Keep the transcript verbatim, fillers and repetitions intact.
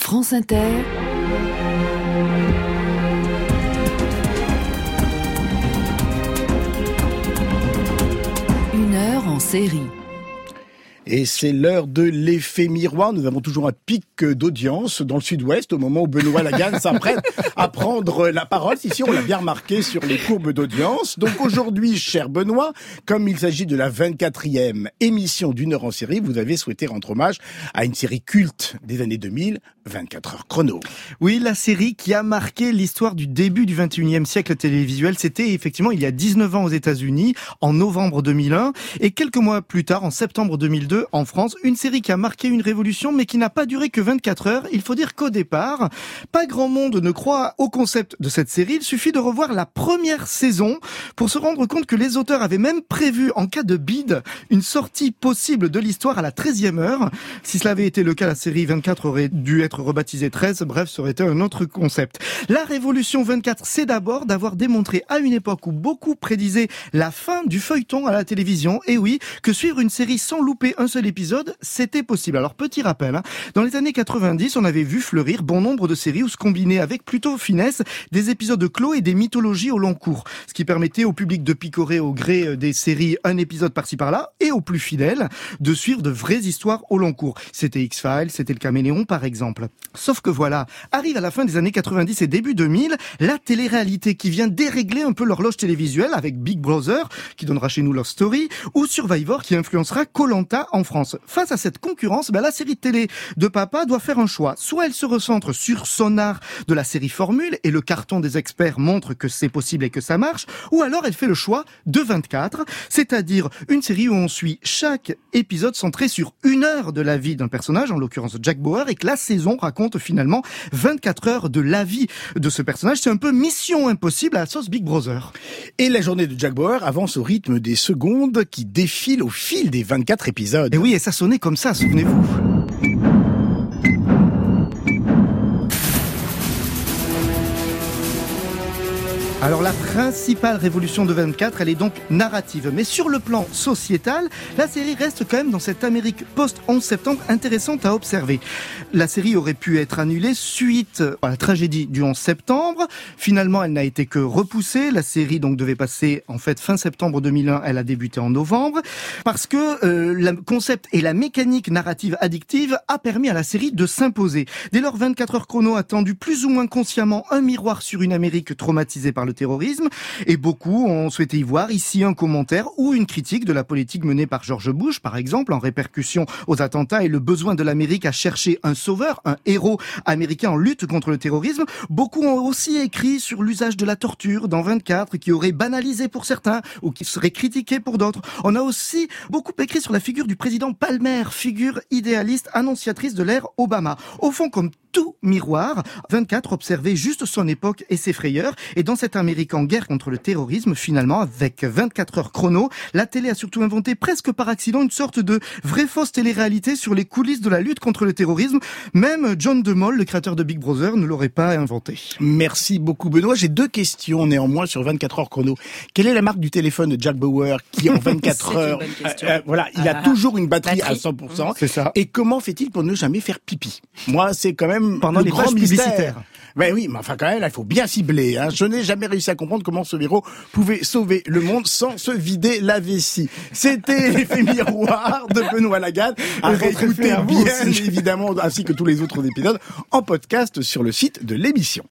France Inter. Une heure en série. Et c'est l'heure de l'effet miroir. Nous avons toujours un pic d'audience dans le sud-ouest au moment où Benoît Laganne s'apprête à prendre la parole. Ici, on l'a bien remarqué sur les courbes d'audience. Donc aujourd'hui, cher Benoît, comme il s'agit de la vingt-quatrième émission d'une heure en série, vous avez souhaité rendre hommage à une série culte des années deux mille, vingt-quatre heures chrono. Oui, la série qui a marqué l'histoire du début du vingt et unième siècle télévisuel, c'était effectivement il y a dix-neuf ans aux États-Unis, en novembre deux mille un, et quelques mois plus tard, en septembre deux mille deux, en France, une série qui a marqué une révolution mais qui n'a pas duré que vingt-quatre heures. Il faut dire qu'au départ, pas grand monde ne croit au concept de cette série. Il suffit de revoir la première saison pour se rendre compte que les auteurs avaient même prévu, en cas de bide, une sortie possible de l'histoire à la treizième heure. Si cela avait été le cas, la série vingt-quatre aurait dû être rebaptisée treize. Bref, ça aurait été un autre concept. La révolution vingt-quatre, c'est d'abord d'avoir démontré à une époque où beaucoup prédisaient la fin du feuilleton à la télévision, et oui, que suivre une série sans louper un seul épisode, c'était possible. Alors, petit rappel, hein, dans les années quatre-vingt-dix, on avait vu fleurir bon nombre de séries où se combinaient avec plutôt finesse des épisodes clos et des mythologies au long cours, ce qui permettait au public de picorer au gré des séries un épisode par-ci par-là, et aux plus fidèles de suivre de vraies histoires au long cours. C'était X-Files, c'était le Caméléon par exemple. Sauf que voilà, arrive à la fin des années quatre-vingt-dix et début deux mille, la télé-réalité qui vient dérégler un peu l'horloge télévisuelle avec Big Brother, qui donnera chez nous Love Story, ou Survivor, qui influencera Koh-Lanta en France. Face à cette concurrence, ben la série de télé de papa doit faire un choix. Soit elle se recentre sur son art de la série formule, et le carton des experts montre que c'est possible et que ça marche, ou alors elle fait le choix de vingt-quatre, c'est-à-dire une série où on suit chaque épisode centré sur une heure de la vie d'un personnage, en l'occurrence Jack Bauer, et que la saison raconte finalement vingt-quatre heures de la vie de ce personnage. C'est un peu mission impossible à la sauce Big Brother. Et la journée de Jack Bauer avance au rythme des secondes qui défilent au fil des vingt-quatre épisodes. Et oui, et ça sonnait comme ça, souvenez-vous. Alors la principale révolution de vingt-quatre, elle est donc narrative. Mais sur le plan sociétal, la série reste quand même dans cette Amérique post-onze septembre intéressante à observer. La série aurait pu être annulée suite à la tragédie du onze septembre. Finalement, elle n'a été que repoussée. La série donc devait passer en fait fin septembre deux mille un. Elle a débuté en novembre. Parce que euh, le concept et la mécanique narrative addictive a permis à la série de s'imposer. Dès lors, vingt-quatre heures chrono a tendu plus ou moins consciemment un miroir sur une Amérique traumatisée par le terrorisme, et beaucoup ont souhaité y voir ici un commentaire ou une critique de la politique menée par George Bush, par exemple, en répercussion aux attentats et le besoin de l'Amérique à chercher un sauveur, un héros américain en lutte contre le terrorisme. Beaucoup ont aussi écrit sur l'usage de la torture dans vingt-quatre, qui aurait banalisé pour certains ou qui serait critiqué pour d'autres. On a aussi beaucoup écrit sur la figure du président Palmer, figure idéaliste, annonciatrice de l'ère Obama. Au fond, comme tout miroir, vingt-quatre observait juste son époque et ses frayeurs, et dans cette Amérique en guerre contre le terrorisme, finalement, avec vingt-quatre heures chrono, la télé a surtout inventé presque par accident une sorte de vraie fausse télé-réalité sur les coulisses de la lutte contre le terrorisme. Même John DeMol, le créateur de Big Brother, ne l'aurait pas inventé. Merci beaucoup Benoît. J'ai deux questions néanmoins sur vingt-quatre heures chrono. Quelle est la marque du téléphone de Jack Bauer qui en vingt-quatre heures, euh, euh, voilà, il a ah, toujours une batterie, batterie à cent pour cent. C'est ça. Et comment fait-il pour ne jamais faire pipi? Moi, c'est quand même pendant le les grand pages mystère. publicitaires. Ben oui, mais enfin quand même, il faut bien cibler. Hein. Je n'ai jamais réussi à comprendre comment ce héros pouvait sauver le monde sans se vider la vessie. C'était l'effet miroir de Benoît Laganne, à réécouter bien évidemment, ainsi que tous les autres épisodes, en podcast sur le site de l'émission.